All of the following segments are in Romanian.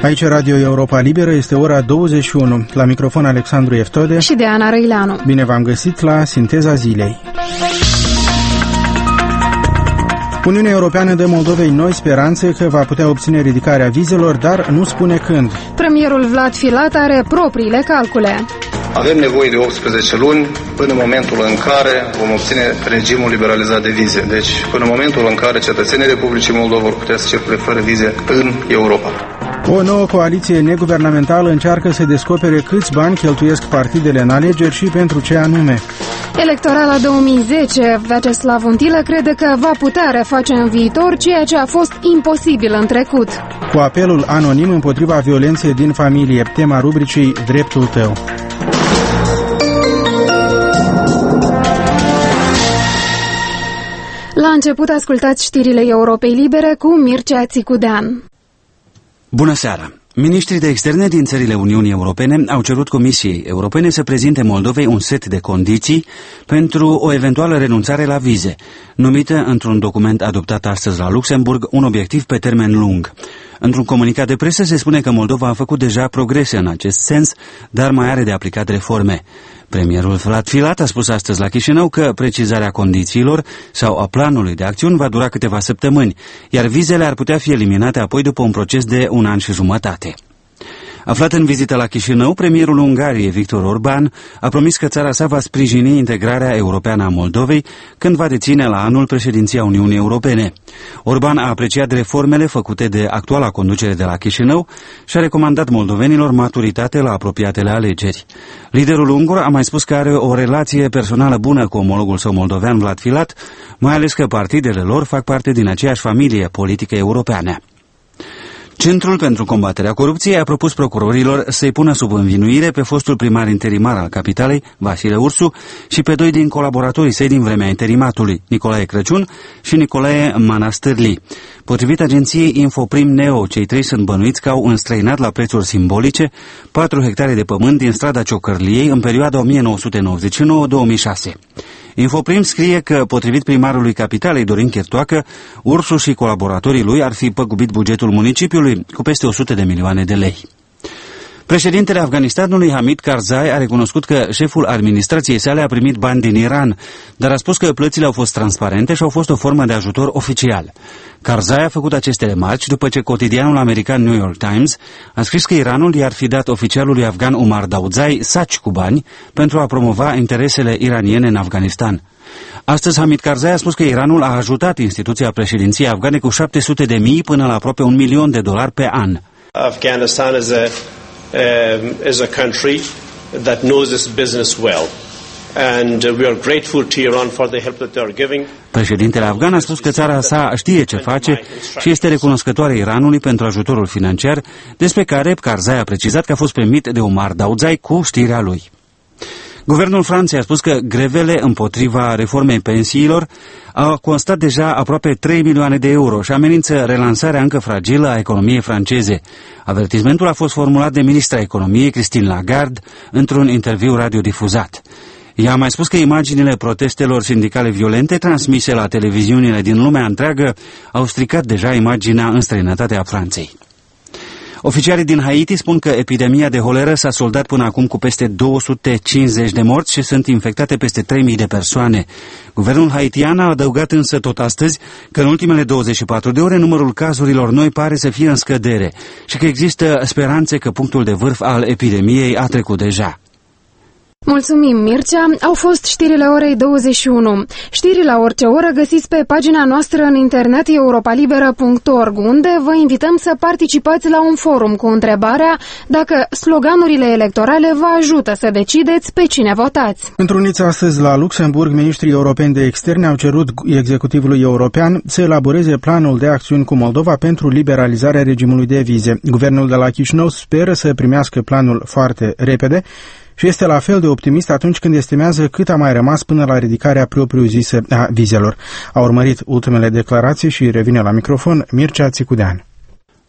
Aici Radio Europa Liberă, este ora 21. La microfon Alexandru Eftode și de Ana Răileanu. Bine v-am găsit la Sinteza Zilei. Uniunea Europeană dă Moldovei noi speranțe că va putea obține ridicarea vizelor, dar nu spune când. Premierul Vlad Filat are propriile calcule. Avem nevoie de 18 luni până în momentul în care vom obține regimul liberalizat de vize. Deci până în momentul în care cetățenii Republicii Moldova vor putea să circule fără vize în Europa. O nouă coaliție neguvernamentală încearcă să descopere câți bani cheltuiesc partidele în alegeri și pentru ce anume. Electorala 2010, Vyacheslav Untilă crede că va putea reface în viitor ceea ce a fost imposibil în trecut. Cu apelul anonim împotriva violenței din familie, tema rubricii Dreptul tău. La început ascultați știrile Europei Libere cu Mircea Țicudean. Bună seara! Ministrii de externe din țările Uniunii Europene au cerut Comisiei Europene să prezinte Moldovei un set de condiții pentru o eventuală renunțare la vize, numită într-un document adoptat astăzi la Luxemburg un obiectiv pe termen lung. Într-un comunicat de presă se spune că Moldova a făcut deja progrese în acest sens, dar mai are de aplicat reforme. Premierul Vlad Filat a spus astăzi la Chișinău că precizarea condițiilor sau a planului de acțiuni va dura câteva săptămâni, iar vizele ar putea fi eliminate apoi după un proces de 1 an și jumătate. Aflat în vizită la Chișinău, premierul Ungariei, Viktor Orbán, a promis că țara sa va sprijini integrarea europeană a Moldovei când va deține la anul președinția Uniunii Europene. Orbán a apreciat reformele făcute de actuala conducere de la Chișinău și a recomandat moldovenilor maturitate la apropiatele alegeri. Liderul ungur a mai spus că are o relație personală bună cu omologul său moldovean Vlad Filat, mai ales că partidele lor fac parte din aceeași familie politică europeană. Centrul pentru combaterea corupției a propus procurorilor să-i pună sub învinuire pe fostul primar interimar al capitalei, Vasile Ursu, și pe 2 din colaboratorii săi din vremea interimatului, Nicolae Crăciun și Nicolae Manastârli. Potrivit agenției Infoprim Neo, cei 3 sunt bănuiți că au înstrăinat la prețuri simbolice 4 hectare de pământ din strada Ciocărliei în perioada 1999-2006. Infoprim scrie că, potrivit primarului capitalei Dorin Chertoacă, Ursu și colaboratorii lui ar fi păgubit bugetul municipiului cu peste 100 de milioane de lei. Președintele Afganistanului Hamid Karzai a recunoscut că șeful administrației sale a primit bani din Iran, dar a spus că plățile au fost transparente și au fost o formă de ajutor oficial. Karzai a făcut aceste remarci după ce cotidianul american New York Times a scris că Iranul i-ar fi dat oficialului afgan Umar Daudzai saci cu bani pentru a promova interesele iraniene în Afganistan. Astăzi, Hamid Karzai a spus că Iranul a ajutat instituția președinției afgane cu 700.000 până la aproape $1.000.000 pe an. Afghanistan is a country that knows its business well. And we are grateful to Iran for the help that they are giving. Președintele afgan a spus că țara sa știe ce face și este recunoscătoare Iranului pentru ajutorul financiar, despre care Karzai a precizat că a fost primit de Umar Daudzai cu știrea lui. Guvernul Franței a spus că grevele împotriva reformei pensiilor au costat deja aproape 3 milioane de euro și amenință relansarea încă fragilă a economiei franceze. Avertismentul a fost formulat de ministra economiei, Christine Lagarde, într-un interviu radiodifuzat. Ea a mai spus că imaginile protestelor sindicale violente transmise la televiziunile din lumea întreagă au stricat deja imaginea în străinătate a Franței. Oficialii din Haiti spun că epidemia de holeră s-a soldat până acum cu peste 250 de morți și sunt infectate peste 3.000 de persoane. Guvernul haitian a adăugat însă tot astăzi că în ultimele 24 de ore numărul cazurilor noi pare să fie în scădere și că există speranțe că punctul de vârf al epidemiei a trecut deja. Mulțumim, Mircea. Au fost știrile orei 21. Știri la orice oră găsiți pe pagina noastră în internet europalibera.org, unde vă invităm să participați la un forum cu întrebarea dacă sloganurile electorale vă ajută să decideți pe cine votați. Întruniți astăzi la Luxemburg, ministrii europeni de externe au cerut executivului european să elaboreze planul de acțiuni cu Moldova pentru liberalizarea regimului de vize. Guvernul de la Chișinău speră să primească planul foarte repede și este la fel de optimist atunci când estimează cât a mai rămas până la ridicarea propriu-zisă a vizelor. A urmărit ultimele declarații și revine la microfon Mircea Țicudean.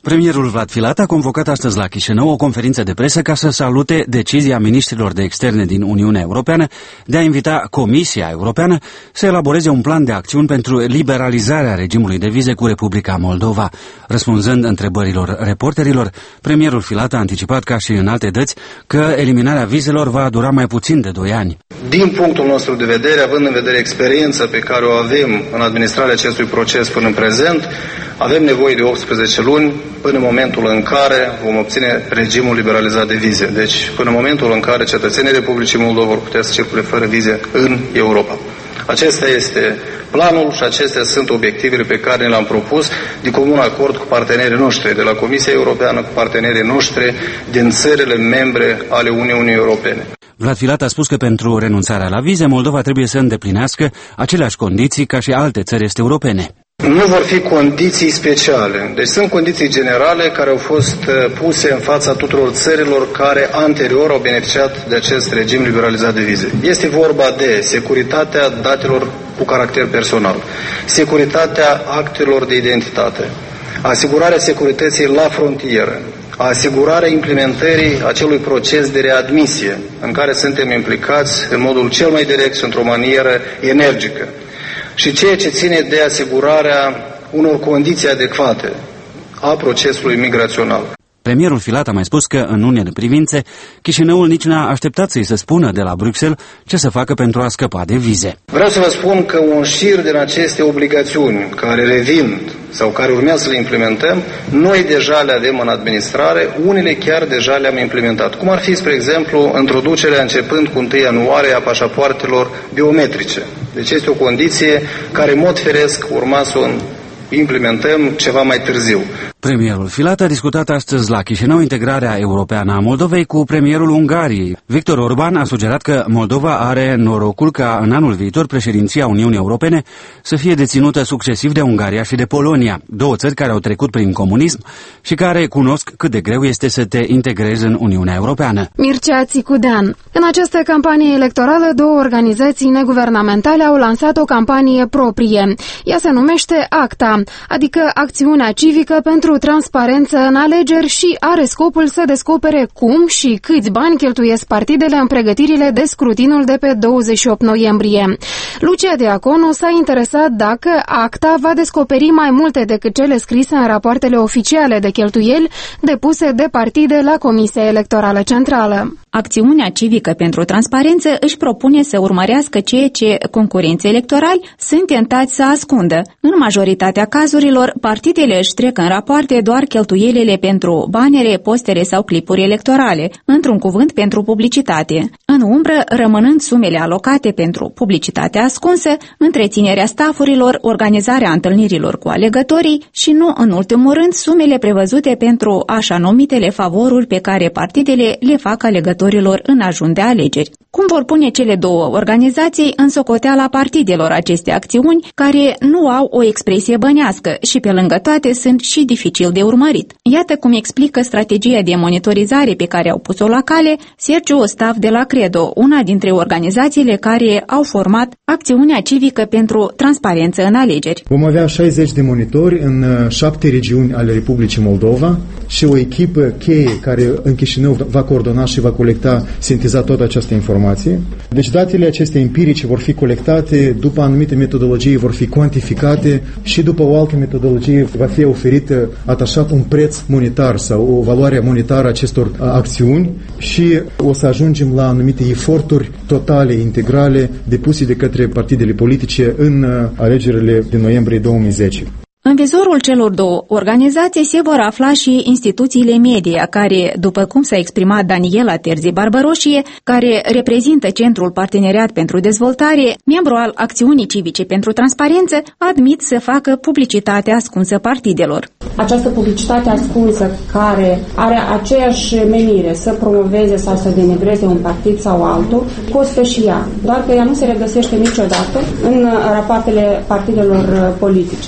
Premierul Vlad Filat a convocat astăzi la Chișinău o conferință de presă ca să salute decizia miniștrilor de externe din Uniunea Europeană de a invita Comisia Europeană să elaboreze un plan de acțiuni pentru liberalizarea regimului de vize cu Republica Moldova. Răspunzând întrebărilor reporterilor, premierul Filat a anticipat, ca și în alte dăți, că eliminarea vizelor va dura mai puțin de 2 ani. Din punctul nostru de vedere, având în vedere experiența pe care o avem în administrarea acestui proces până în prezent, avem nevoie de 18 luni până în momentul în care vom obține regimul liberalizat de vize. Deci, până în momentul în care cetățenii Republicii Moldova vor putea să circule fără vize în Europa. Acesta este planul și acestea sunt obiectivele pe care le-am propus de comun acord cu partenerii noștri de la Comisia Europeană, cu partenerii noștri din țările membre ale Uniunii Europene. Vlad Filat a spus că pentru renunțarea la vize, Moldova trebuie să îndeplinească aceleași condiții ca și alte țări este europene. Nu vor fi condiții speciale. Deci sunt condiții generale care au fost puse în fața tuturor țărilor care anterior au beneficiat de acest regim liberalizat de vize. Este vorba de securitatea datelor cu caracter personal, securitatea actelor de identitate, asigurarea securității la frontieră, asigurarea implementării acelui proces de readmisie în care suntem implicați în modul cel mai direct și într-o manieră energică, și ceea ce ține de asigurarea unor condiții adecvate a procesului migrațional. Premierul Filat a mai spus că, în unele privințe, Chișinăul nici n-a așteptat să-i se spună de la Bruxelles ce să facă pentru a scăpa de vize. Vreau să vă spun că un șir din aceste obligațiuni care revin sau care urmează să le implementăm, noi deja le avem în administrare, unele chiar deja le-am implementat. Cum ar fi, spre exemplu, introducerea începând cu 1 ianuarie a pașapoartelor biometrice. Deci este o condiție care, în mod firesc, urma să o implementăm ceva mai târziu. Premierul Filat a discutat astăzi la Chișinău integrarea europeană a Moldovei cu premierul Ungariei. Victor Orban a sugerat că Moldova are norocul ca în anul viitor președinția Uniunii Europene să fie deținută succesiv de Ungaria și de Polonia, 2 țări care au trecut prin comunism și care cunosc cât de greu este să te integrezi în Uniunea Europeană. Mircea Țicudean. În această campanie electorală, 2 organizații neguvernamentale au lansat o campanie proprie. Ea se numește ACTA, adică Acțiunea Civică pentru Transparență în alegeri, și are scopul să descopere cum și câți bani cheltuiesc partidele în pregătirile de scrutinul de pe 28 noiembrie. Lucia Diaconu s-a interesat dacă ACTA va descoperi mai multe decât cele scrise în rapoartele oficiale de cheltuieli depuse de partide la Comisia Electorală Centrală. Acțiunea Civică pentru Transparență își propune să urmărească ceea ce concurenții electorali sunt tentați să ascundă. În majoritatea cazurilor, partidele își trec în rapoarte doar cheltuielile pentru banere, postere sau clipuri electorale, într-un cuvânt pentru publicitate. În umbră, rămânând sumele alocate pentru publicitatea ascunsă, întreținerea stafurilor, organizarea întâlnirilor cu alegătorii și, nu în ultimul rând, sumele prevăzute pentru așa numitele favoruri pe care partidele le fac alegătorilor în ajun de alegeri. Cum vor pune cele 2 organizații în socoteala partidelor aceste acțiuni, care nu au o expresie bănească și pe lângă toate sunt și dificil de urmărit? Iată cum explică strategia de monitorizare pe care au pus-o la cale Sergiu Ostav de la Credo, una dintre organizațiile care au format Acțiunea Civică pentru Transparență în alegeri. Vom avea 60 de monitori în 7 regiuni ale Republicii Moldova și o echipă cheie care în Chișinău va coordona și va colecta, sinteza toată această informație. Deci datele acestea empirice vor fi colectate, după anumite metodologii vor fi cuantificate și după o altă metodologie va fi oferită, atașat un preț monetar sau o valoare monetară acestor acțiuni și o să ajungem la anumite eforturi totale, integrale, depuse de către partidele politice în alegerile din noiembrie 2010. În vizorul celor 2 organizații se vor afla și instituțiile media, care, după cum s-a exprimat Daniela Terzi Barbaroșie, care reprezintă Centrul Parteneriat pentru Dezvoltare, membru al Acțiunii Civice pentru Transparență, admit să facă publicitate ascunsă partidelor. Această publicitate ascunsă, care are aceeași menire să promoveze sau să denigreze un partid sau altul, costă și ea, doar că ea nu se regăsește niciodată în rapoartele partidelor politice.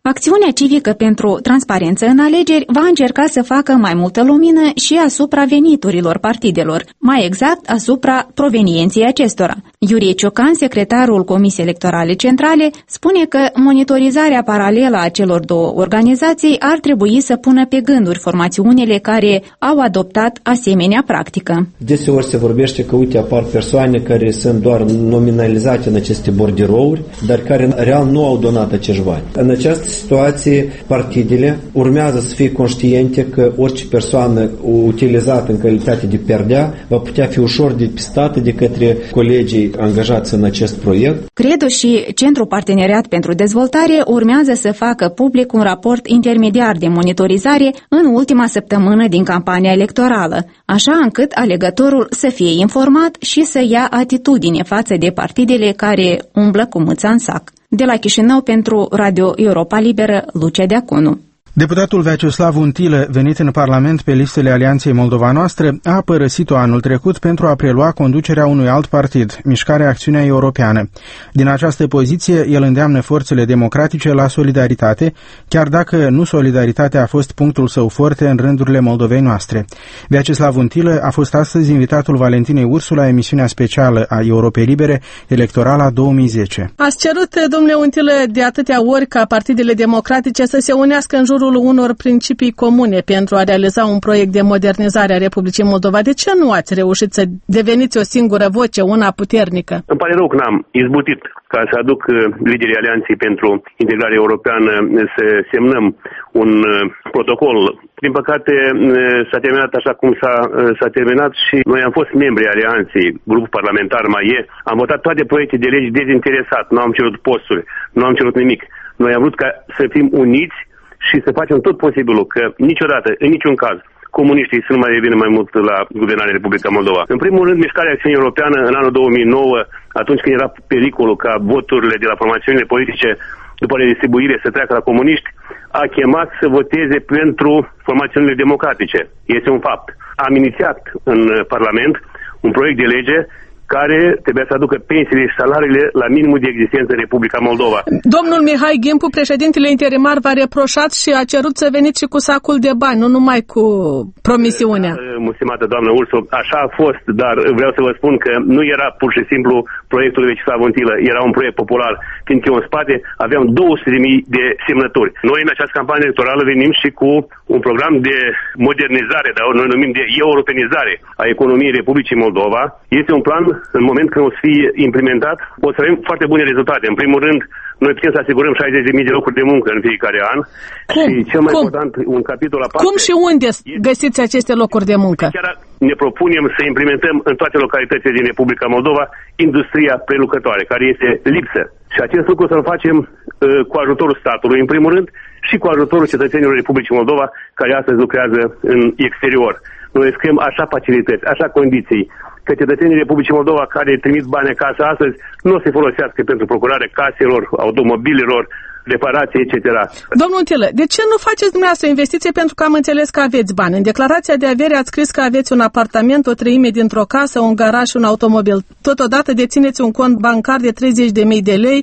Acțiunea civică pentru transparență în alegeri va încerca să facă mai multă lumină și asupra veniturilor partidelor, mai exact asupra provenienței acestora. Iurie Ciocan, secretarul Comisiei Electorale Centrale, spune că monitorizarea paralelă a celor două organizații ar trebui să pună pe gânduri formațiunile care au adoptat asemenea practică. Deseori se vorbește că, uite, apar persoane care sunt doar nominalizate în aceste borderouri, dar care real nu au donat acești bani. În această situație, partidele urmează să fie conștiente că orice persoană utilizată în calitate de perdea va putea fi ușor depistată de către colegii angajați în acest proiect. Credo și Centrul Parteneriat pentru Dezvoltare urmează să facă public un raport intermediar de monitorizare în ultima săptămână din campania electorală, așa încât alegătorul să fie informat și să ia atitudine față de partidele care umblă cu mâța în sac. De la Chișinău pentru Radio Europa Liberă, Lucia Deaconu. Deputatul Vyacheslav Untilă, venit în Parlament pe listele Alianței Moldova Noastră, a părăsit-o anul trecut pentru a prelua conducerea unui alt partid, Mișcarea Acțiunea Europeană. Din această poziție, el îndeamnă forțele democratice la solidaritate, chiar dacă nu solidaritatea a fost punctul său forte în rândurile Moldovei noastre. Vyacheslav Untilă a fost astăzi invitatul Valentinei Ursu la emisiunea specială a Europei Libere, Electorala 2010. Ați cerut, domnule Untilă, de atâtea ori ca partidele democratice să se unească în jurul unor principii comune pentru a realiza un proiect de modernizare a Republicii Moldova. De ce nu ați reușit să deveniți o singură voce, una puternică? Îmi pare rău că n-am izbutit ca să aduc liderii Alianței pentru integrare europeană să semnăm un protocol. Din păcate s-a terminat așa cum s-a terminat și noi am fost membri Alianței, grupul parlamentar MAIE, am votat toate proiecte de legi dezinteresat, nu am cerut posturi, nu am cerut nimic. Noi am vrut ca să fim uniți și să facem tot posibilul, că niciodată, în niciun caz, comuniștii să nu mai revină mai mult la guvernarea Republica Moldova. În primul rând, Mișcarea Acțiunii Europeană, în anul 2009, atunci când era pericolul ca voturile de la formațiunile politice după redistribuire să treacă la comuniști, a chemat să voteze pentru formațiunile democratice. Este un fapt. Am inițiat în Parlament un proiect de lege care trebuia să aducă pensiile și salariile la minimul de existență în Republica Moldova. Domnul Mihai Gimpu, președintele interimar, v-a reproșat și a cerut să veniți și cu sacul de bani, nu numai cu promisiunea. Stimată doamnă Ursu, așa a fost, dar vreau să vă spun că nu era pur și simplu proiectul Vyacheslav Untilă, era un proiect popular, fiindcă în spate aveam 200.000 de semnături. Noi în această campanie electorală venim și cu un program de modernizare, dar noi numim de europenizare a economiei Republicii Moldova. Este un plan, în moment când o să fie implementat, o să avem foarte bune rezultate. În primul rând, noi putem să asigurăm 60.000 de locuri de muncă în fiecare an. Cum? Și cel mai important, un capitol aparte. Cum și unde găsiți aceste locuri de muncă? Chiar ne propunem să implementăm în toate localitățile din Republica Moldova industria prelucrătoare, care este lipsă. Și acest lucru să-l facem cu ajutorul statului, în primul rând, și cu ajutorul cetățenilor Republicii Moldova, care astăzi lucrează în exterior. Noi scriem așa facilități, așa condiții, că cetățenii Republicii Moldova care trimit bani acasă astăzi nu o să folosească pentru procurarea caselor, automobilelor, reparații, etc. Domnul Untilă, de ce nu faceți dumneavoastră investiție? Pentru că am înțeles că aveți bani. În declarația de avere ați scris că aveți un apartament, o treime dintr-o casă, un garaj și un automobil. Totodată dețineți un cont bancar de 30.000 de lei,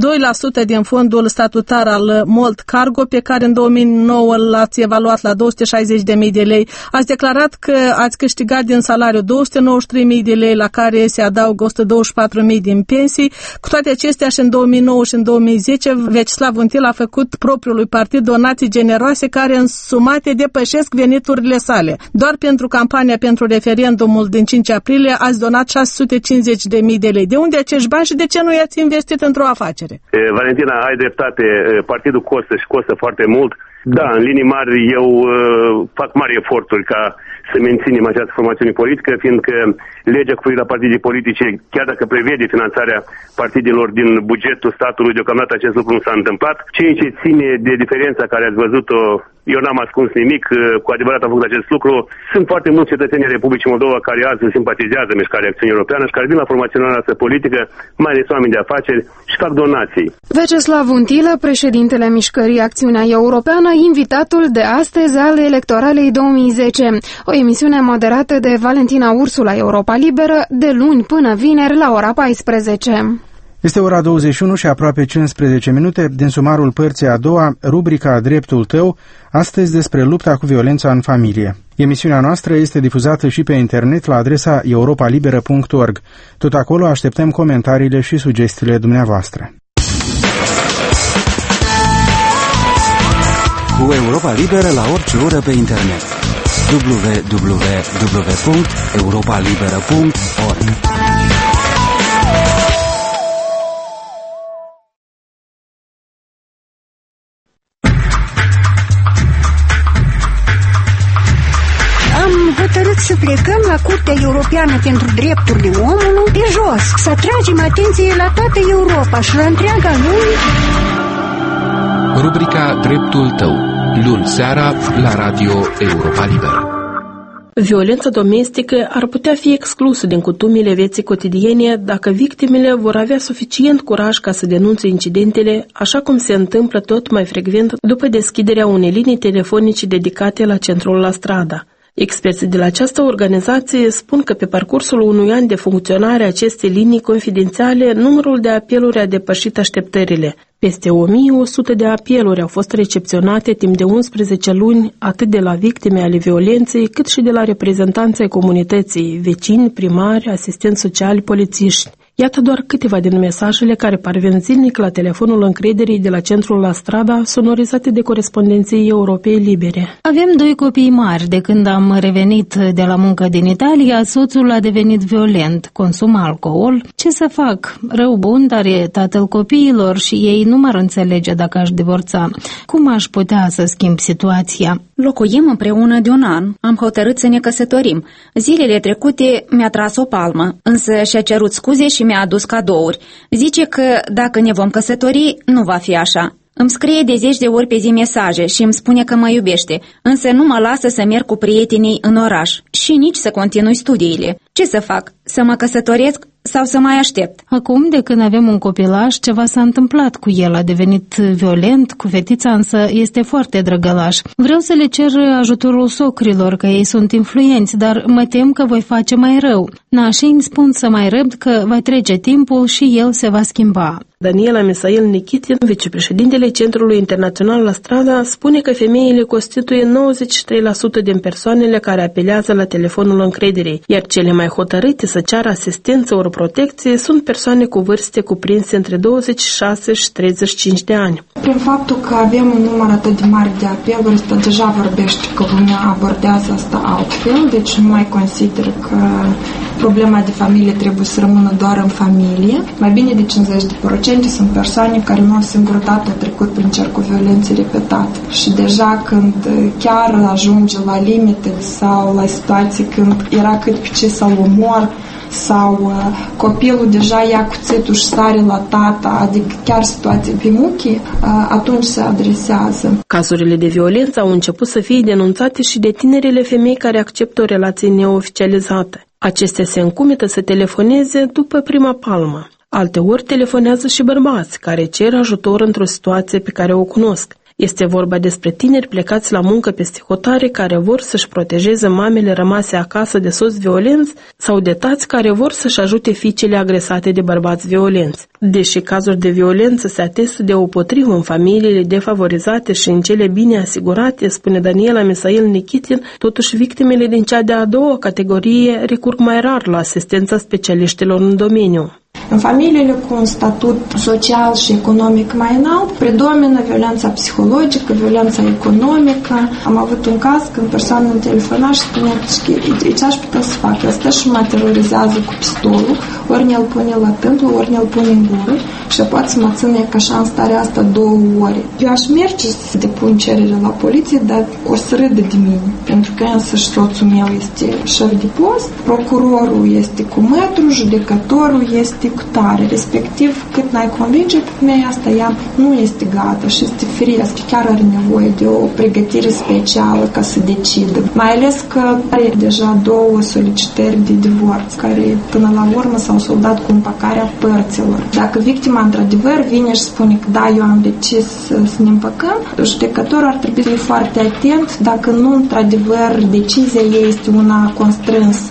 2% din fondul statutar al Mold Cargo, pe care în 2009 l-ați evaluat la 260.000 de lei. Ați declarat că ați câștigat din salariu 293.000 de lei, la care se adaugă 124.000 din pensii. Cu toate acestea, și în 2009 și în 2010, Vyacheslav Untilă a făcut propriului partid donații generoase care însumate depășesc veniturile sale. Doar pentru campania pentru referendumul din 5 aprilie ați donat 650.000 de lei. De unde acești bani și de ce nu i-ați investit într-o afacere? Valentina, ai dreptate. Partidul costă și costă foarte mult. Da, în linii mari eu fac mari eforturi ca să menținem această formațiune politică, fiindcă legea cu privire la partide politice, chiar dacă prevede finanțarea partidelor din bugetul statului, deocamdată acest lucru nu s-a întâmplat. Ceea ce ține de diferența care ați văzut-o, eu n-am ascuns nimic, cu adevărat am făcut acest lucru. Sunt foarte mulți cetățeni Republicii Moldova care azi simpatizează Mișcarea Acțiunii Europeană și care vin la formațiunea noastră politică, mai ales oameni de afaceri, și fac donații. Vyacheslav Untilă, președintele Mișcării Acțiunea Europeană, invitatul de astăzi al Electoralei 2010. O emisiune moderată de Valentina Ursu la Europa Liberă, de luni până vineri la ora 14. Este ora 21 și aproape 15 minute din sumarul părții a doua, rubrica Dreptul tău, astăzi despre lupta cu violența în familie. Emisiunea noastră este difuzată și pe internet la adresa europalibera.org. Tot acolo așteptăm comentariile și sugestiile dumneavoastră. Cu Europa Liberă la orice oră pe internet. www.europalibera.org. Hotărât să plecăm la Curtea Europeană pentru Drepturile Omului pe jos, să atragem atenție la toată Europa și la întreaga lume. Rubrica Dreptul tău, luni seara la Radio Europa Liberă. Violența domestică ar putea fi exclusă din cutumile vieții cotidiene dacă victimele vor avea suficient curaj ca să denunțe incidentele, așa cum se întâmplă tot mai frecvent după deschiderea unei linii telefonice dedicate la centrul La Strada. Experții de la această organizație spun că pe parcursul unui an de funcționare a acestei linii confidențiale, numărul de apeluri a depășit așteptările. Peste 1100 de apeluri au fost recepționate timp de 11 luni, atât de la victime ale violenței, cât și de la reprezentanții comunității, vecini, primari, asistenți sociali, polițiști. Iată doar câteva din mesajele care parvin zilnic la telefonul încrederii de la centrul La Strada, sonorizate de corespondenții Europei Libere. Avem 2 copii mari. De când am revenit de la muncă din Italia, soțul a devenit violent, consumă alcool. Ce să fac? Rău bun, dar e tatăl copiilor și ei nu m-ar înțelege dacă aș divorța. Cum aș putea să schimb situația? Locuim împreună de un an. Am hotărât să ne căsătorim. Zilele trecute mi-a tras o palmă, însă și-a cerut scuze și mi-a adus cadouri. Zice că dacă ne vom căsători, nu va fi așa. Îmi scrie de 10 de ori pe zi mesaje și îmi spune că mă iubește, însă nu mă lasă să merg cu prietenii în oraș și nici să continui studiile. Ce să fac? Să mă căsătoresc sau să mai aștept? Acum, de când avem un copilaș, ceva s-a întâmplat cu el. A devenit violent, cu fetița însă este foarte drăgălaș. Vreau să le cer ajutorul socrilor, că ei sunt influenți, dar mă tem că voi face mai rău. Nașii îmi spun să mai răbd, că va trece timpul și el se va schimba. Daniela Misail Nikitin, vicepreședintele Centrului Internațional La Strada, spune că femeile constituie 93% din persoanele care apelează la telefonul încrederii, iar cele mai hotărâte să ceară asistență ori protecție sunt persoane cu vârste cuprinse între 26 și 35 de ani. Prin faptul că avem un număr atât de mare de apeluri, asta deja vorbește că lumea abordează asta altfel, deci nu mai consider că problema de familie trebuie să rămână doar în familie. Mai bine de 50% sunt persoane care nu o singură dată au trecut prin cercul violenței repetate. Și deja când chiar ajunge la limite sau la situații când era cât pe ce să-l omor, sau copilul deja ia cuțitul și sare la tata, adică chiar situații pe muchii, atunci se adresează. Cazurile de violență au început să fie denunțate și de tinerele femei care acceptă o relație neoficializată. Acestea se încumetă să telefoneze după prima palmă. Alteori telefonează și bărbați care cer ajutor într-o situație pe care o cunosc. Este vorba despre tineri plecați la muncă peste hotare care vor să-și protejeze mamele rămase acasă de soți violenți sau de tați care vor să-și ajute fiicele agresate de bărbați violenți. Deși cazuri de violență se atestă deopotrivă în familiile defavorizate și în cele bine asigurate, spune Daniela Misail Nikitin, totuși victimele din cea de-a doua categorie recurg mai rar la asistența specialiștilor în domeniu. În familiile cu un statut social și economic mai înalt, predomină violența psihologică, violența economică. Am avut un caz când persoana îmi telefona și spunea că ce aș putea să fac? El stă și mă terorizează cu pistolul, ori ne-l pune la tâmplă, ori ne-l pune în gură și poate să mă ține ca așa în starea asta 2 ore. Eu aș merge să depun cerere la poliție, dar o să râdă de mine, pentru că însăși soțul meu este șef de post, procurorul este cu metru, judecătorul este cu tare, respectiv cât n-ai convinge pe femeia asta, ea nu este gata și este firesc, chiar are nevoie de o pregătire specială ca să decidă. Mai ales că are deja 2 solicitări de divorț, care până la urmă s-au soldat cu împăcarea părților. Dacă victima într-adevăr vine și spune că da, eu am decis să ne împăcăm, judecătorul ar trebui să fie foarte atent dacă nu într-adevăr decizia ei este una constrânsă.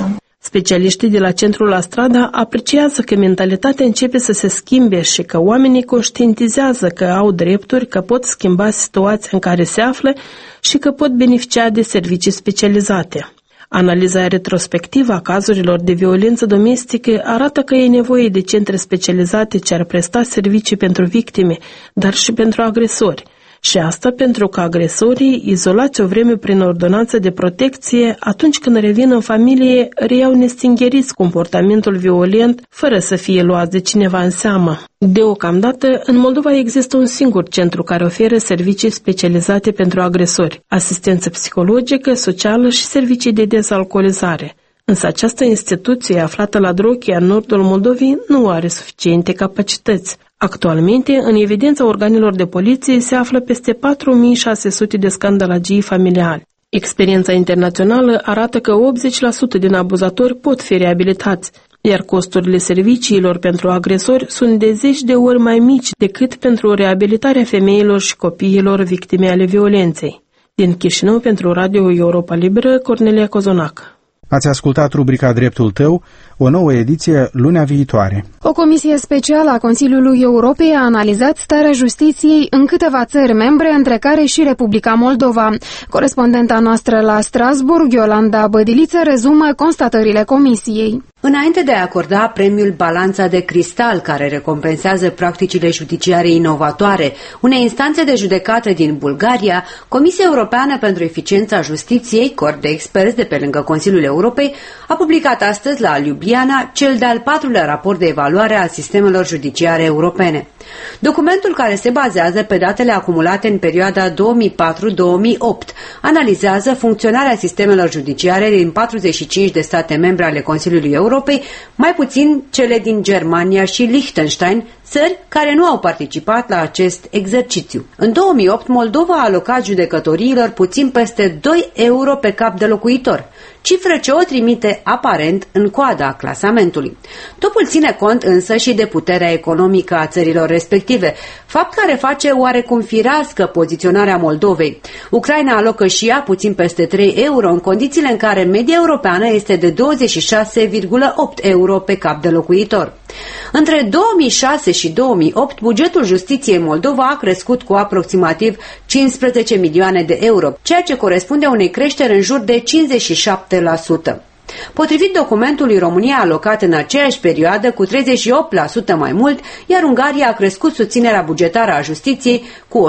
Specialiștii de la Centrul La Strada apreciază că mentalitatea începe să se schimbe și că oamenii conștientizează că au drepturi, că pot schimba situația în care se află și că pot beneficia de servicii specializate. Analiza retrospectivă a cazurilor de violență domestică arată că e nevoie de centre specializate ce ar presta servicii pentru victime, dar și pentru agresori. Și asta pentru că agresorii, izolați o vreme prin ordonanță de protecție, atunci când revin în familie, reiau nestingheriți comportamentul violent, fără să fie luați de cineva în seamă. Deocamdată, în Moldova există un singur centru care oferă servicii specializate pentru agresori, asistență psihologică, socială și servicii de dezalcoolizare. Însă această instituție, aflată la Drochia, în nordul Moldovei, nu are suficiente capacități. Actualmente, în evidența organelor de poliție se află peste 4600 de scandalagii familiali. Experiența internațională arată că 80% din abuzatori pot fi reabilitați, iar costurile serviciilor pentru agresori sunt de 10 de ori mai mici decât pentru reabilitarea femeilor și copiilor victime ale violenței. Din Chișinău, pentru Radio Europa Liberă, Cornelia Cozonac. Ați ascultat rubrica Dreptul Tău, o nouă ediție lunea viitoare. O comisie specială a Consiliului Europei a analizat starea justiției în câteva țări membre, între care și Republica Moldova. Corespondenta noastră la Strasbourg, Iolanda Bădiliță, rezumă constatările comisiei. Înainte de a acorda premiul Balanța de Cristal, care recompensează practicile judiciare inovatoare, unei instanțe de judecată din Bulgaria, Comisia Europeană pentru Eficiența Justiției, corp de experți de pe lângă Consiliul Europei, a publicat astăzi la Ljubljana cel de-al 4-lea raport de evaluare a sistemelor judiciare europene. Documentul, care se bazează pe datele acumulate în perioada 2004-2008, analizează funcționarea sistemelor judiciare din 45 de state membre ale Consiliului Europei, mai puțin cele din Germania și Liechtenstein, țări care nu au participat la acest exercițiu. În 2008, Moldova a alocat judecătoriilor puțin peste 2 euro pe cap de locuitor, cifră ce o trimite aparent în coada clasamentului. Topul ține cont însă și de puterea economică a țărilor respective, fapt care face oarecum firească poziționarea Moldovei. Ucraina alocă și ea puțin peste 3 euro, în condițiile în care media europeană este de 26,8 euro pe cap de locuitor. Între 2006 și 2008, bugetul justiției Moldova a crescut cu aproximativ 15 milioane de euro, ceea ce corespunde unei creșteri în jur de 57%. Potrivit documentului, România a alocat în aceeași perioadă cu 38% mai mult, iar Ungaria a crescut susținerea bugetară a justiției cu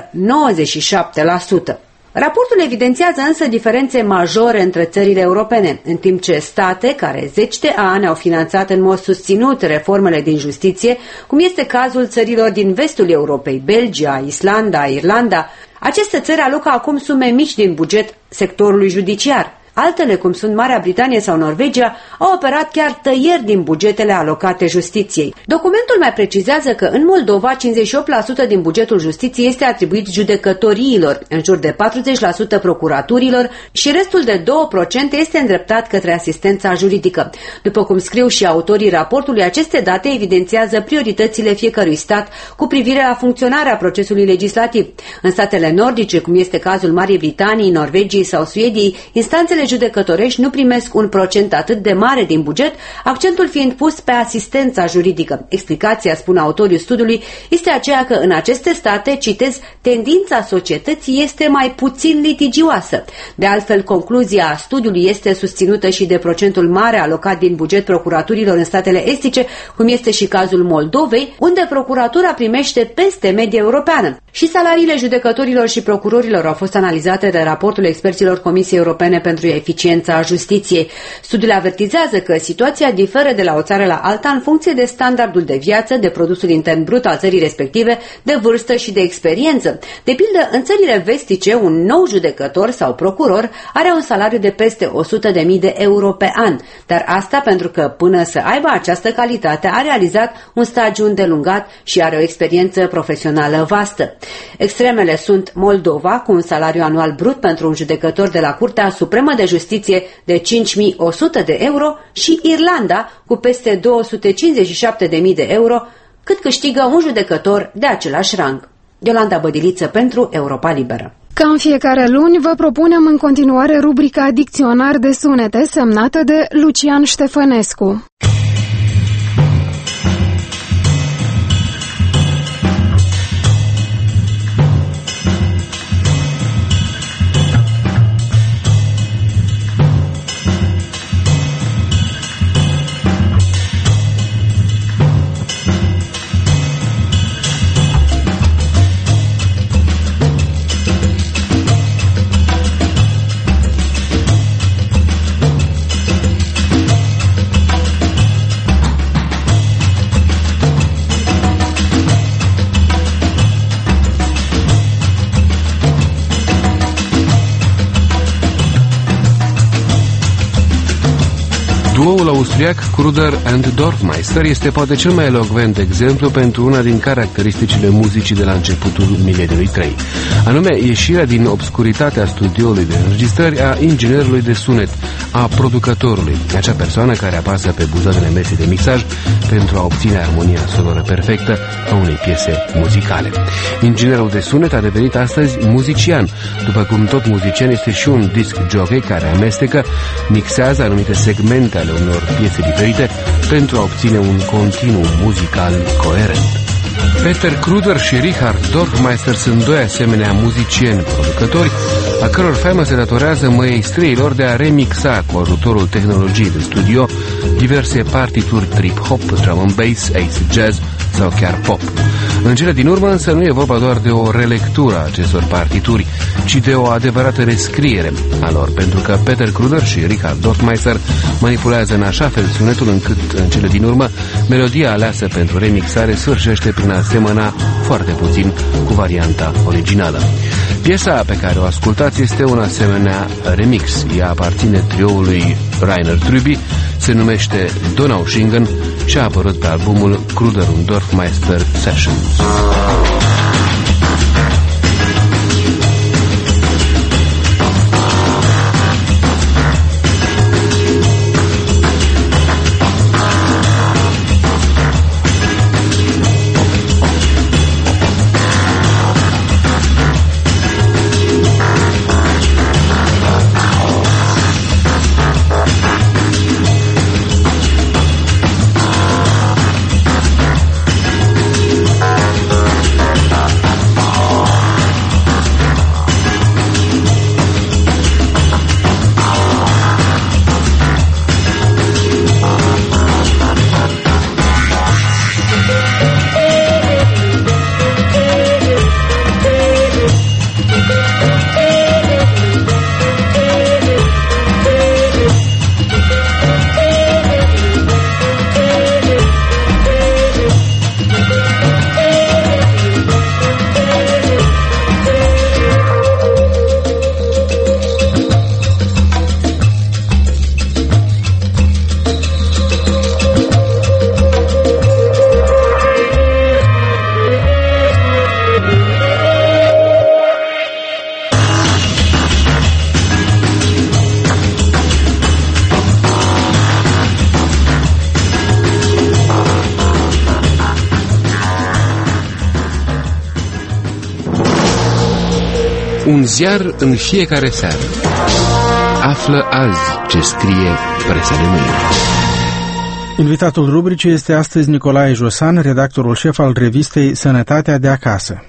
197%. Raportul evidențiază însă diferențe majore între țările europene, în timp ce state care zeci de ani au finanțat în mod susținut reformele din justiție, cum este cazul țărilor din vestul Europei, Belgia, Islanda, Irlanda, aceste țări alocă acum sume mici din buget sectorului judiciar. Altele, cum sunt Marea Britanie sau Norvegia, au operat chiar tăieri din bugetele alocate justiției. Documentul mai precizează că în Moldova 58% din bugetul justiției este atribuit judecătoriilor, în jur de 40% procuraturilor și restul de 2% este îndreptat către asistența juridică. După cum scriu și autorii raportului, aceste date evidențiază prioritățile fiecărui stat cu privire la funcționarea procesului legislativ. În statele nordice, cum este cazul Marii Britanii, Norvegiei sau Suediei, instanțele judecătorești nu primesc un procent atât de mare din buget, accentul fiind pus pe asistența juridică. Explicația, spun autorii studiului, este aceea că în aceste state, citez, tendința societății este mai puțin litigioasă. De altfel, concluzia studiului este susținută și de procentul mare alocat din buget procuraturilor în statele estice, cum este și cazul Moldovei, unde procuratura primește peste media europeană. Și salariile judecătorilor și procurorilor au fost analizate de raportul experților Comisiei Europene pentru Eficiența Justiției. Studiul avertizează că situația diferă de la o țară la alta în funcție de standardul de viață, de produsul intern brut al țării respective, de vârstă și de experiență. De pildă, în țările vestice, un nou judecător sau procuror are un salariu de peste 100.000 de euro pe an, dar asta pentru că până să aibă această calitate a realizat un stagiu îndelungat și are o experiență profesională vastă. Extremele sunt Moldova, cu un salariu anual brut pentru un judecător de la Curtea Supremă de Justiție de 5.100 de euro și Irlanda, cu peste 257.000 de euro, cât câștigă un judecător de același rang. Iolanda Bădiliță pentru Europa Liberă. Ca în fiecare luni, vă propunem în continuare rubrica Dicționar de sunete, semnată de Lucian Ștefănescu. Duoul austriac Kruder and Dorfmeister este poate cel mai elocvent exemplu pentru una din caracteristicile muzicii de la începutul mileniului 3, anume ieșirea din obscuritatea studioului de înregistrări a inginerului de sunet, a producătorului, acea persoană care apasă pe buzoanele mese de mixaj pentru a obține armonia sonoră perfectă a unei piese muzicale. Inginerul de sunet a devenit astăzi muzician, după cum tot muzician este și un disc jockey care amestecă, mixează anumite segmente ale unor piese diferite pentru a obține un continuu muzical coerent. Peter Kruder și Richard Dorfmeister sunt doi asemenea muzicieni producători, a căror faimă se datorează măestriei lor de a remixa cu ajutorul tehnologiei de studio diverse partituri trip-hop, drum and bass, acid jazz sau chiar pop. În cele din urmă însă nu e vorba doar de o relectură a acestor partituri, ci de o adevărată rescriere a lor, pentru că Peter Kruder și Richard Dorfmeister manipulează în așa fel sunetul încât, în cele din urmă, melodia aleasă pentru remixare sfârșește prin a semăna foarte puțin cu varianta originală. Piesa pe care o ascultați este un asemenea remix. Ea aparține trioului Rainer Trüby, se numește Donaueschingen și a apărut pe albumul Kruder und Dorfmeister Sessions. Un ziar în fiecare seară. Află azi ce scrie presa de mâine. Invitatul rubricii este astăzi Nicolae Josan, redactorul șef al revistei Sănătatea de acasă.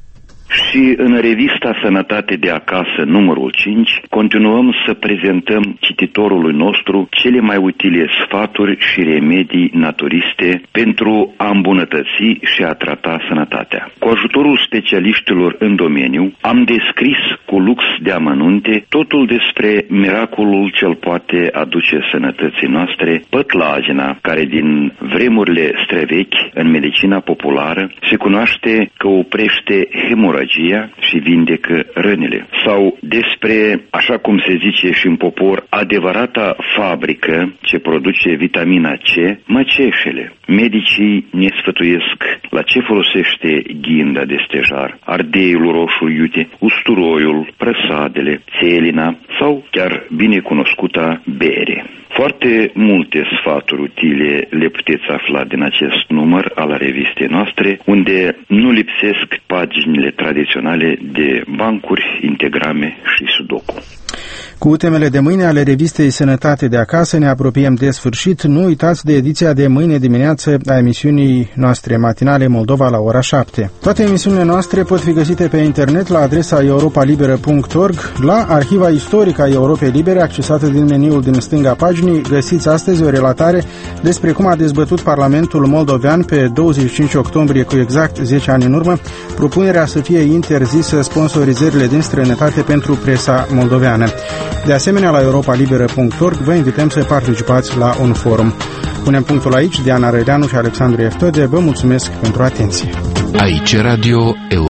Și în revista Sănătate de acasă, numărul 5, continuăm să prezentăm cititorului nostru cele mai utile sfaturi și remedii naturiste pentru a îmbunătăți și a trata sănătatea. Cu ajutorul specialiștilor în domeniu, am descris cu lux de amănunte totul despre miracolul ce-l poate aduce sănătății noastre, pătlagina, care din vremurile străvechi în medicina populară se cunoaște că oprește hemoragia și vindecă rănile. Sau despre, așa cum se zice și în popor, adevărata fabrică ce produce vitamina C, măceșele. Medicii ne sfătuiesc la ce folosește ghinda de stejar, ardeiul roșu iute, usturoiul, prăsadele, țelina sau chiar binecunoscuta bere. Foarte Foarte multe sfaturi utile le puteți afla din acest număr al revistei noastre, unde nu lipsesc paginile tradiționale de bancuri, integrame și sudoku. Cu temele de mâine ale revistei Sănătate de acasă ne apropiem de sfârșit. Nu uitați de ediția de mâine dimineață a emisiunii noastre matinale Moldova la ora 7. Toate emisiunile noastre pot fi găsite pe internet la adresa europalibera.org. La arhiva istorică a Europei Libere, accesată din meniul din stânga paginii, găsiți astăzi o relatare despre cum a dezbătut Parlamentul moldovean pe 25 octombrie, cu exact 10 ani în urmă, propunerea să fie interzisă sponsorizările din străinătate pentru presa moldoveană. De asemenea, la europalibera.org vă invităm să participați la un forum. Punem punctul aici. Diana Rădeanu și Alexandru Eftode vă mulțumesc pentru atenție. Aici Radio